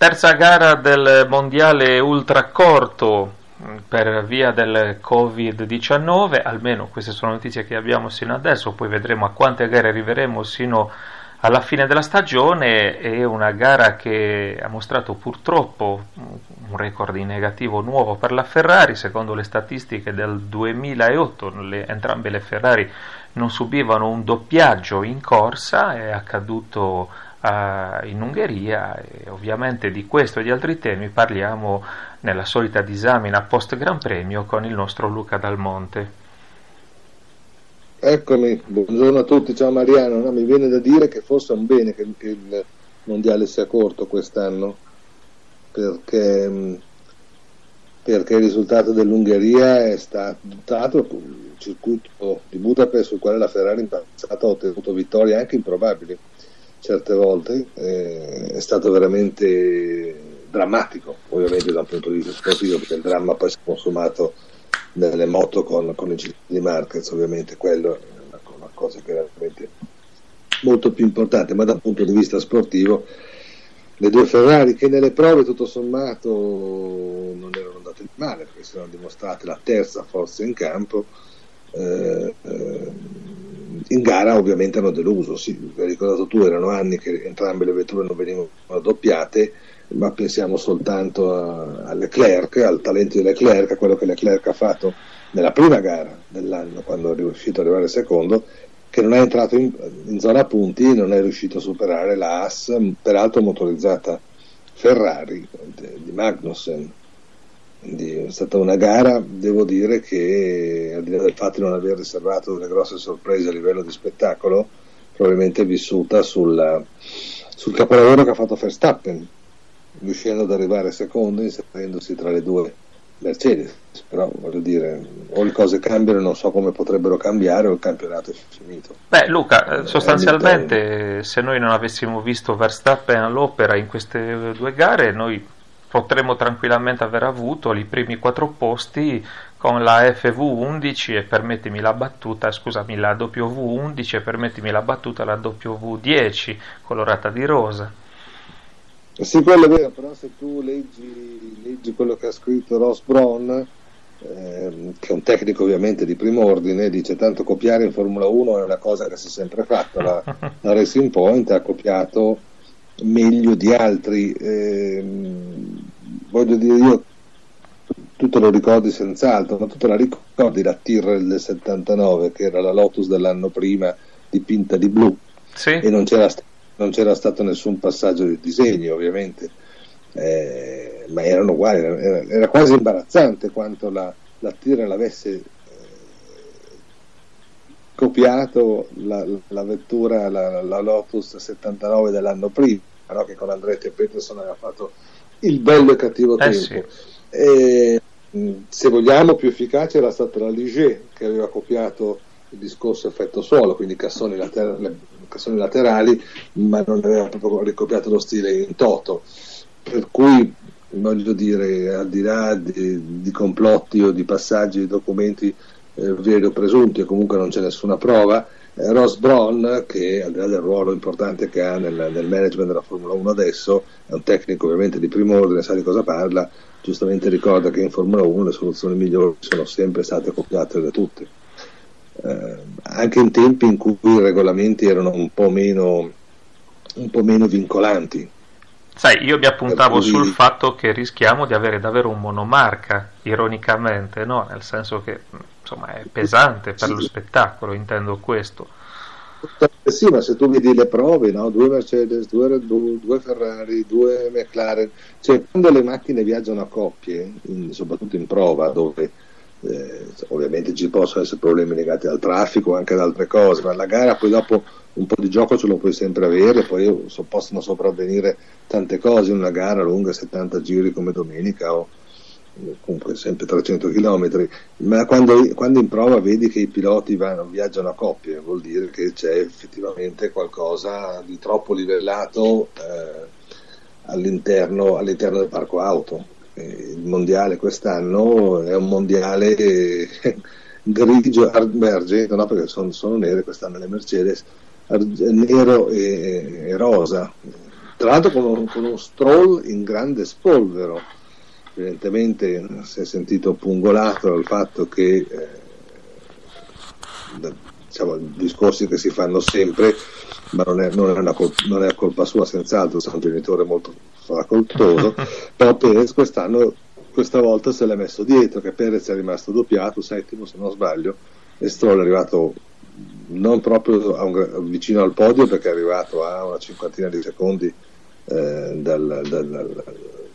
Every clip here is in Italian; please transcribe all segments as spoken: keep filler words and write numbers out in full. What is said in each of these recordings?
Terza gara del mondiale ultracorto per via del covid diciannove, almeno queste sono notizie che abbiamo sino adesso, poi vedremo a quante gare arriveremo sino alla fine della stagione. È una gara che ha mostrato purtroppo un record in negativo nuovo per la Ferrari. Secondo le statistiche del duemilaotto le, entrambe le Ferrari non subivano un doppiaggio in corsa, è accaduto uh, in Ungheria, e ovviamente di questo e di altri temi parliamo nella solita disamina post Gran Premio con il nostro Luca Dal Monte. Eccomi, buongiorno a tutti, ciao Mariano. No, mi viene da dire che forse è un bene che il mondiale sia corto quest'anno, perché, perché il risultato dell'Ungheria è stato il circuito di Budapest sul quale la Ferrari in passato ha ottenuto vittorie anche improbabili certe volte, eh, è stato veramente drammatico, ovviamente da un punto di vista sportivo, perché il dramma poi si è consumato nelle moto con, con i G P di Marquez, ovviamente quello è una, una cosa che è veramente molto più importante, ma dal punto di vista sportivo le due Ferrari, che nelle prove tutto sommato non erano andate male, perché si erano dimostrate la terza forza in campo, eh, eh, in gara ovviamente hanno deluso. Sì, l'hai ricordato tu, erano anni che entrambe le vetture non venivano doppiate, ma pensiamo soltanto a, a Leclerc, al talento di Leclerc, a quello che Leclerc ha fatto nella prima gara dell'anno, quando è riuscito ad arrivare secondo, che non è entrato in, in zona punti e non è riuscito a superare la Haas, peraltro motorizzata Ferrari di Magnussen. Quindi è stata una gara, devo dire, che al di là del fatto di non aver riservato delle grosse sorprese a livello di spettacolo, probabilmente vissuta sulla, sul capolavoro che ha fatto Verstappen, riuscendo ad arrivare secondo, inserendosi tra le due Mercedes. Però voglio dire, o le cose cambiano, non so come potrebbero cambiare, o il campionato è finito. Beh Luca, sostanzialmente se noi non avessimo visto Verstappen all'opera in queste due gare, noi potremmo tranquillamente aver avuto i primi quattro posti con la F V undici e permettimi la battuta, scusami, la W undici e permettimi la battuta, la W dieci colorata di rosa. Sì, quello è vero, però se tu leggi, leggi quello che ha scritto Ross Brawn, eh, che è un tecnico ovviamente di primo ordine, dice tanto copiare in Formula uno è una cosa che si è sempre fatta, la, la Racing Point ha copiato meglio di altri, eh, voglio dire, io tu te lo ricordi senz'altro, ma tu te la ricordi la Tyrrell del settantanove, che era la Lotus dell'anno prima dipinta di blu, sì. E non c'era stato non c'era stato nessun passaggio di disegno ovviamente, eh, ma erano uguali, era, era quasi imbarazzante quanto la, la Tyrrell avesse eh, copiato la, la vettura, la, la Lotus settantanove dell'anno prima, no? Che con Andretti e Peterson aveva fatto il bello e cattivo eh tempo, sì. E, se vogliamo più efficace era stata la Ligier, che aveva copiato il discorso effetto suolo, quindi cassoni, later- cassoni laterali, ma non aveva proprio ricopiato lo stile in toto, per cui voglio dire, al di là di, di complotti o di passaggi di documenti eh, veri o presunti, e comunque non c'è nessuna prova, eh, Ross Brawn, che al di là del ruolo importante che ha nel, nel management della Formula uno adesso, è un tecnico ovviamente di primo ordine, sa di cosa parla, giustamente ricorda che in Formula uno le soluzioni migliori sono sempre state copiate da tutte. Eh, anche in tempi in cui i regolamenti erano un po' meno un po' meno vincolanti. Sai, io mi appuntavo cui... sul fatto che rischiamo di avere davvero un monomarca, ironicamente, no? Nel senso che insomma è pesante per sì. lo spettacolo, intendo questo. Sì, ma se tu vedi le prove, no? Due Mercedes, due Red Bull, due Ferrari, due McLaren, cioè quando le macchine viaggiano a coppie, in, soprattutto in prova, dove Eh, ovviamente ci possono essere problemi legati al traffico o anche ad altre cose, ma la gara poi dopo un po' di gioco ce lo puoi sempre avere, poi so, possono sopravvenire tante cose in una gara lunga settanta giri come domenica o comunque sempre trecento chilometri, ma quando, quando in prova vedi che i piloti vanno, viaggiano a coppie, vuol dire che c'è effettivamente qualcosa di troppo livellato eh, all'interno, all'interno del parco auto. Il mondiale quest'anno è un mondiale grigio, beh, argento, no, perché sono, sono nere quest'anno le Mercedes, arg- nero e, e rosa, tra l'altro con un, con un Stroll in grande spolvero. Evidentemente si è sentito pungolato dal fatto che eh, diciamo discorsi che si fanno sempre, ma non è, non è, una colpa, non è colpa sua, senz'altro, è un genitore molto facoltoso. Però Perez quest'anno, questa volta se l'è messo dietro, che Perez è rimasto doppiato, settimo se non sbaglio, e Stroll è arrivato non proprio a un, vicino al podio, perché è arrivato a una cinquantina di secondi eh, dal, dal, dal,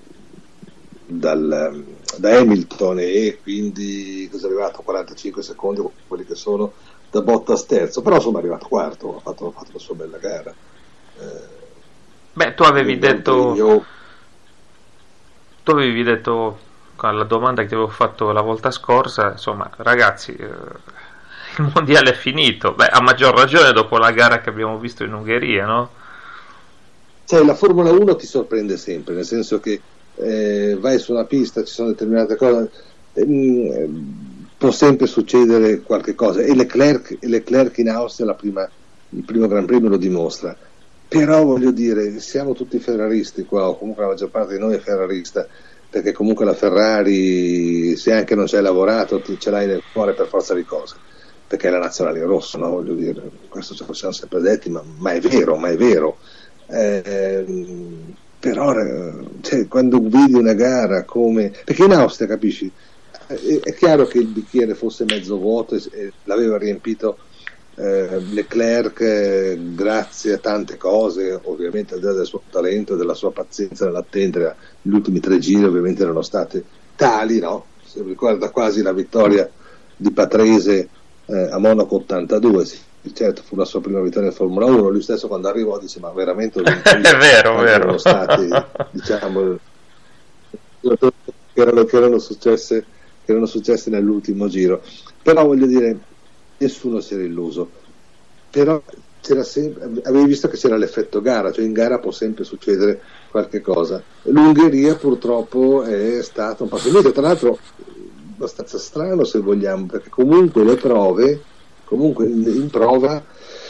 dal, da Hamilton, e quindi è arrivato a quarantacinque secondi, quelli che sono, da Bottas terzo, però insomma è arrivato quarto, ha fatto, ha fatto la sua bella gara. Eh, Beh, tu avevi detto io... tu avevi detto alla domanda che ti avevo fatto la volta scorsa, insomma, ragazzi, eh, il mondiale è finito. Beh, a maggior ragione dopo la gara che abbiamo visto in Ungheria, no? Cioè, la Formula uno ti sorprende sempre, nel senso che eh, vai su una pista, ci sono determinate cose, eh, può sempre succedere qualche cosa, e Leclerc, Leclerc in Austria la prima, il primo Gran Premio lo dimostra. Però voglio dire, siamo tutti ferraristi qua, o comunque la maggior parte di noi è ferrarista, perché comunque la Ferrari, se anche non ci hai lavorato, ce l'hai nel cuore per forza di cose, perché è la nazionale rossa, no? Voglio dire, questo ce lo siamo sempre detti, ma, ma è vero, ma è vero. Eh, però cioè, quando vedi una gara come, perché in Austria, capisci, è, è chiaro che il bicchiere fosse mezzo vuoto e, e l'aveva riempito eh, Leclerc eh, grazie a tante cose, ovviamente al di là del suo talento e della sua pazienza nell'attendere. Gli ultimi tre giri ovviamente erano state tali, no? Si ricorda quasi la vittoria di Patrese eh, a Monaco ottantadue, sì. Certo, fu la sua prima vittoria in Formula uno. Lui stesso quando arrivò dice: ma veramente è vero, vero. Erano stati, diciamo, che erano, che erano successe che erano successe nell'ultimo giro. Però voglio dire, nessuno si era illuso, però c'era sempre, avevi visto che c'era l'effetto gara, cioè in gara può sempre succedere qualche cosa. L'Ungheria purtroppo è stato un po' finito, tra l'altro abbastanza strano se vogliamo, perché comunque le prove comunque in prova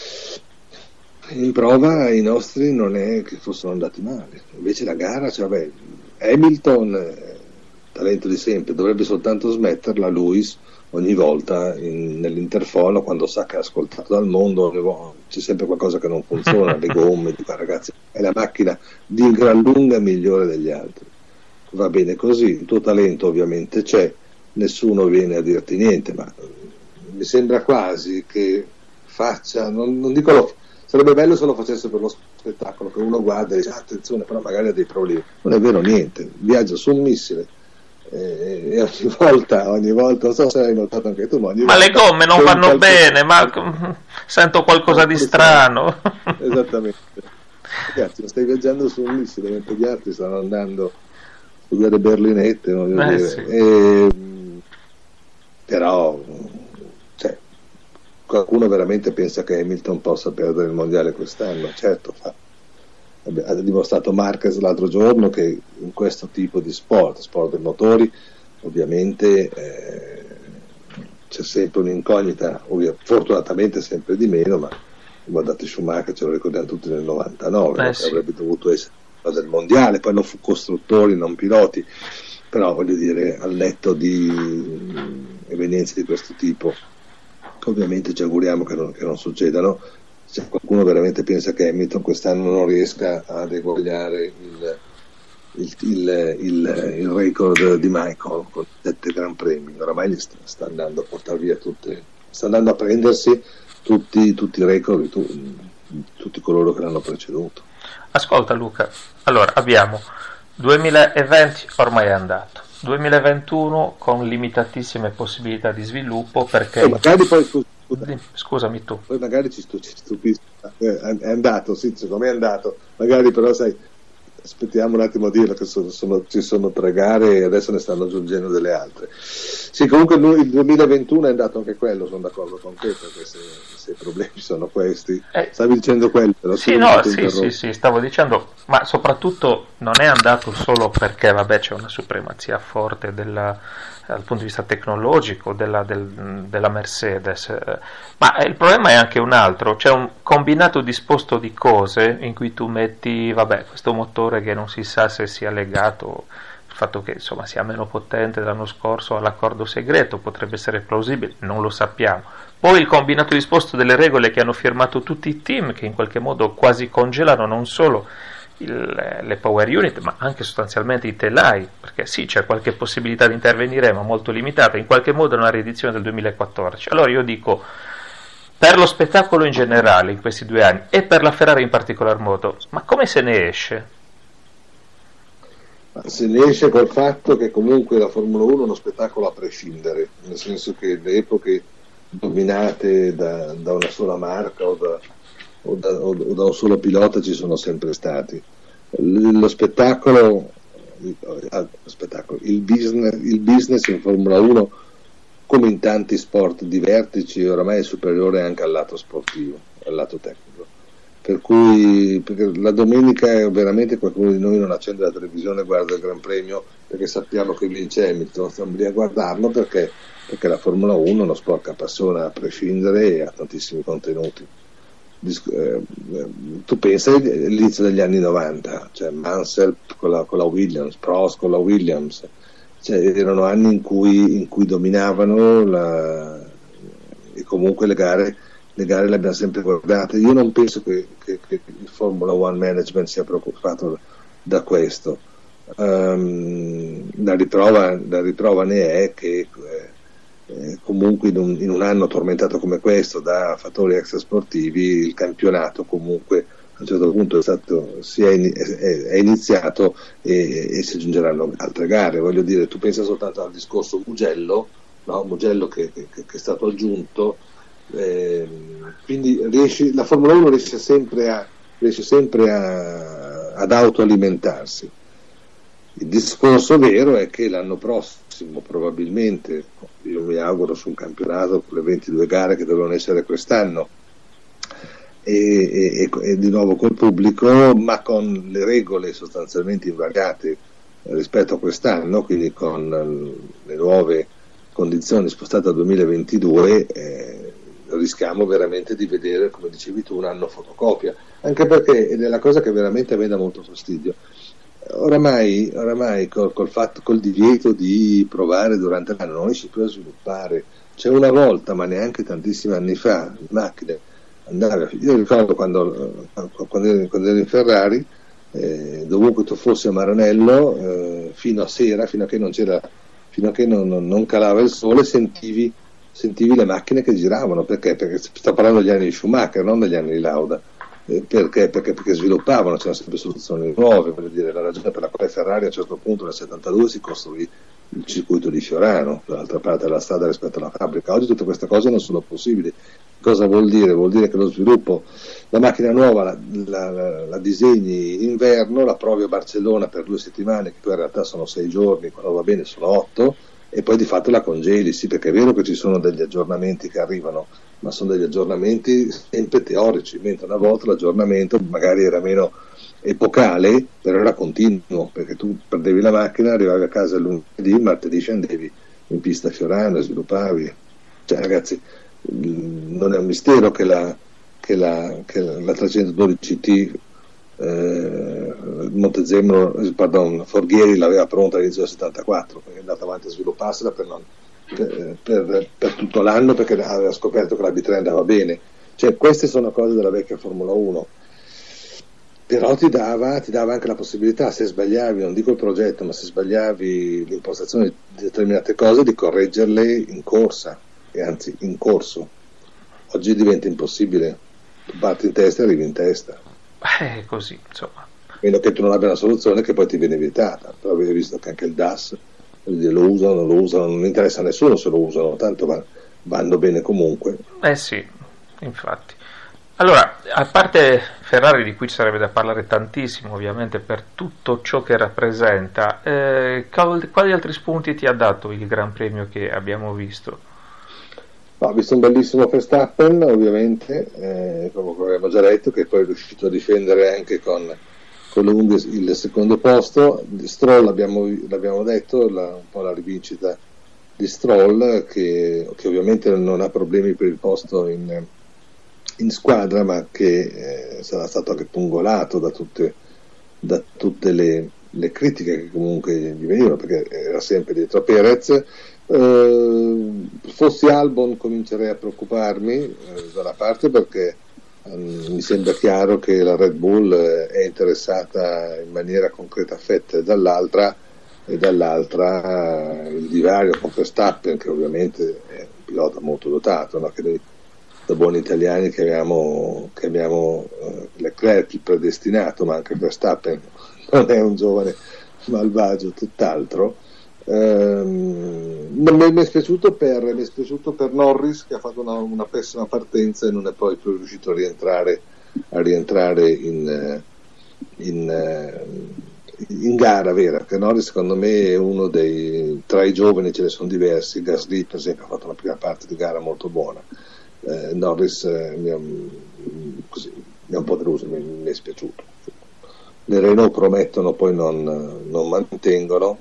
in prova i nostri non è che fossero andati male, invece la gara, cioè, vabbè, Hamilton eh, talento di sempre, dovrebbe soltanto smetterla Lewis ogni volta in, nell'interfono, quando sa che è ascoltato dal mondo, c'è sempre qualcosa che non funziona, le gomme, dico, ragazzi, è la macchina di gran lunga migliore degli altri, va bene così, il tuo talento ovviamente c'è, nessuno viene a dirti niente, ma mi sembra quasi che faccia, non, non dico lo, sarebbe bello se lo facesse per lo spettacolo, che uno guarda e dice attenzione, però magari ha dei problemi. Non è vero niente, viaggia su un missile eh, e ogni volta, ogni volta, non so se hai notato anche tu, ma ogni ma volta le gomme non vanno qualche... bene, ma sento qualcosa di strano. Esattamente. Ragazzi, stai viaggiando su un missile mentre gli altri stanno andando su delle berlinette, voglio eh, dire. Sì. E, però cioè, qualcuno veramente pensa che Hamilton possa perdere il mondiale quest'anno? Certo, fa. Ha dimostrato Marquez l'altro giorno che in questo tipo di sport, sport dei motori, ovviamente eh, c'è sempre un'incognita, ovvio, fortunatamente sempre di meno, ma guardate Schumacher, ce lo ricordiamo tutti nel novantanove, eh, sì. Avrebbe dovuto essere del mondiale, poi non fu costruttori, non piloti, però voglio dire, al netto di evenienze di questo tipo, ovviamente ci auguriamo che non, che non succedano. Se qualcuno veramente pensa che Hamilton quest'anno non riesca ad eguagliare il, il, il, il, il record di Michael con sette gran premi, oramai gli sta, sta andando a portare via tutte, sta andando a prendersi tutti, tutti i record di tu, tutti coloro che l'hanno preceduto. Ascolta Luca, allora abbiamo duemilaventi ormai è andato, duemilaventuno con limitatissime possibilità di sviluppo, perché eh, magari poi scusa, scusami tu poi magari ci, stu- ci stupisco eh, è andato, sì, secondo me è andato, magari però sai, aspettiamo un attimo a dirlo che sono, sono, ci sono tre gare e adesso ne stanno aggiungendo delle altre. Sì, comunque il duemilaventuno è andato anche quello, sono d'accordo con te, perché se, se i problemi sono questi, eh, stavi dicendo quello, però sì, no, sì, sì, sì, stavo dicendo, ma soprattutto non è andato solo perché, vabbè, c'è una supremazia forte della, dal punto di vista tecnologico della, del, della Mercedes, eh, ma il problema è anche un altro, c'è un combinato disposto di cose in cui tu metti, vabbè, questo motore che non si sa se sia legato, il fatto che insomma sia meno potente dell'anno scorso all'accordo segreto potrebbe essere plausibile, non lo sappiamo. Poi il combinato disposto delle regole che hanno firmato tutti i team, che in qualche modo quasi congelano non solo il, le power unit, ma anche sostanzialmente i telai, perché sì, c'è qualche possibilità di intervenire, ma molto limitata, in qualche modo è una riedizione del duemilaquattordici. Allora io dico, per lo spettacolo in generale in questi due anni e per la Ferrari in particolar modo, ma come se ne esce? Se ne esce col fatto che comunque la Formula uno è uno spettacolo a prescindere, nel senso che le epoche dominate da, da una sola marca o da, o, da, o da un solo pilota ci sono sempre stati. Lo spettacolo, lo spettacolo il, business, il business in Formula uno, come in tanti sport di vertici, oramai è superiore anche al lato sportivo, al lato tecnico. Per cui perché la domenica veramente qualcuno di noi non accende la televisione e guarda il Gran Premio perché sappiamo che vince Hamilton, stiamo lì a guardarlo perché, perché la Formula uno è uno sport che appassiona a prescindere e ha tantissimi contenuti. Eh, tu pensa all'inizio degli anni novanta, cioè Mansell con la, con la Williams, Prost con la Williams, cioè erano anni in cui, in cui dominavano la, e comunque le gare le gare le abbiamo sempre guardate. Io non penso che, che, che il Formula One Management sia preoccupato da questo. Um, la, riprova, la riprova ne è che eh, comunque in un, in un anno tormentato come questo da fattori extrasportivi il campionato comunque a un certo punto è, stato, si è, è, è iniziato e, e si aggiungeranno altre gare. Voglio dire, tu pensa soltanto al discorso Mugello, no? Mugello che, che, che è stato aggiunto. Eh, quindi riesci, la Formula uno riesce sempre, a, riesce sempre a, ad autoalimentarsi. Il discorso vero è che l'anno prossimo probabilmente, io mi auguro su un campionato con le ventidue gare che dovevano essere quest'anno e, e, e di nuovo col pubblico, ma con le regole sostanzialmente invariate rispetto a quest'anno, quindi con le nuove condizioni spostate al duemilaventidue, eh, rischiamo veramente di vedere, come dicevi tu, un anno fotocopia, anche perché, ed è la cosa che veramente a me dà molto fastidio, oramai, oramai col, col, fatto, col divieto di provare durante l'anno non riesci più a sviluppare. C'è una volta, ma neanche tantissimi anni fa, le macchine andavano, io ricordo quando, quando, ero, quando ero in Ferrari, eh, dovunque tu fossi a Maranello, eh, fino a sera, fino a che non c'era, fino a che non, non, non calava il sole, sentivi sentivi le macchine che giravano. Perché? Perché sto parlando degli anni di Schumacher, non degli anni di Lauda. Eh, perché? Perché? Perché sviluppavano, c'erano sempre soluzioni nuove. Voglio dire, la ragione per la quale Ferrari a un certo punto nel settantadue si costruì il circuito di Fiorano, dall'altra parte della strada rispetto alla fabbrica. Oggi tutte queste cose non sono possibili. Cosa vuol dire? Vuol dire che lo sviluppo, la macchina nuova la, la, la, la disegni in inverno, la provi a Barcellona per due settimane, che poi in realtà sono sei giorni, quando va bene sono otto, e poi di fatto la congeli. Sì, perché è vero che ci sono degli aggiornamenti che arrivano, ma sono degli aggiornamenti sempre teorici, mentre una volta l'aggiornamento magari era meno epocale, però era continuo, perché tu perdevi la macchina, arrivavi a casa il lunedì, il martedì scendevi in pista a Fiorano e sviluppavi. Cioè ragazzi, non è un mistero che la, che la, che la trecentododici T eh, Montezemolo, pardon, Forghieri l'aveva pronta all'inizio del settantaquattro, perché è andato avanti a svilupparsela per, non, per, per, per tutto l'anno, perché aveva scoperto che la B tre andava bene. Cioè queste sono cose della vecchia Formula uno, però ti dava, ti dava anche la possibilità, se sbagliavi, non dico il progetto, ma se sbagliavi l'impostazione di determinate cose, di correggerle in corsa, e anzi in corso. Oggi diventa impossibile, tu parti in testa e arrivi in testa. È così, insomma. A meno che tu non abbia una soluzione che poi ti viene vietata. Però avete visto che anche il D A S lo usano, non lo usano, non interessa a nessuno se lo usano, tanto vanno bene comunque. Eh sì, infatti. Allora, a parte Ferrari, di cui ci sarebbe da parlare tantissimo, ovviamente, per tutto ciò che rappresenta, eh, qual- quali altri spunti ti ha dato il Gran Premio che abbiamo visto? No, ho visto un bellissimo Verstappen, ovviamente, eh, come abbiamo già detto, che poi è riuscito a difendere anche con, con le unghie il secondo posto. Di Stroll abbiamo, l'abbiamo detto, la, un po' la rivincita di Stroll, che, che ovviamente non ha problemi per il posto in, in squadra, ma che eh, sarà stato anche pungolato da tutte, da tutte le, le critiche che comunque gli venivano, perché era sempre dietro a Perez. Eh, fossi Albon comincerei a preoccuparmi, eh, da una parte perché um, mi sembra chiaro che la Red Bull eh, è interessata in maniera concreta a Vettel, dall'altra e dall'altra eh, il divario con Verstappen, che ovviamente è un pilota molto dotato, no? Che noi da buoni italiani chiamiamo, chiamiamo eh, Leclerc il predestinato, ma anche Verstappen non è un giovane malvagio, tutt'altro. Ehm, mi, mi è spiaciuto per, mi è spiaciuto per Norris, che ha fatto una, una pessima partenza e non è poi più riuscito a rientrare, a rientrare in, in, in gara vera, perché Norris secondo me è uno dei, tra i giovani ce ne sono diversi. Gasly per esempio ha fatto una prima parte di gara molto buona. eh, Norris eh, mi, ha, così, mi ha un po' deluso, mi, mi è spiaciuto. Le Renault promettono, poi non, non mantengono,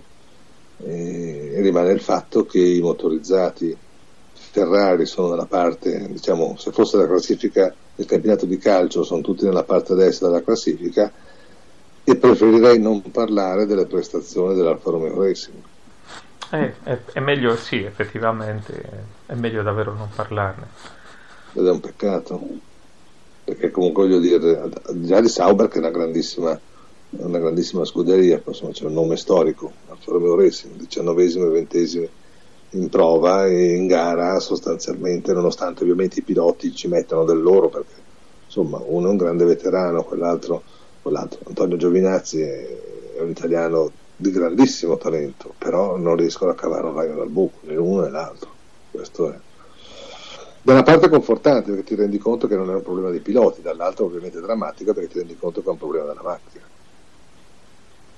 e rimane il fatto che i motorizzati Ferrari sono nella parte, diciamo, se fosse la classifica del campionato di calcio, sono tutti nella parte destra della classifica, e preferirei non parlare delle prestazioni dell'Alfa Romeo Racing. Eh, è, è meglio, sì, effettivamente, è meglio davvero non parlarne. Ed è un peccato, perché comunque voglio dire, già di Sauber, che è una grandissima una grandissima scuderia, insomma c'è un nome storico, Alfa Romeo Racing, diciannovesimo e ventesimo in prova, e in gara sostanzialmente, nonostante ovviamente i piloti ci mettano del loro, perché insomma uno è un grande veterano, quell'altro, quell'altro Antonio Giovinazzi è, è un italiano di grandissimo talento, però non riescono a cavare un ragno dal buco, né l'uno né l'altro. Questo è da una parte confortante, perché ti rendi conto che non è un problema dei piloti, dall'altra ovviamente drammatico, perché ti rendi conto che è un problema della macchina.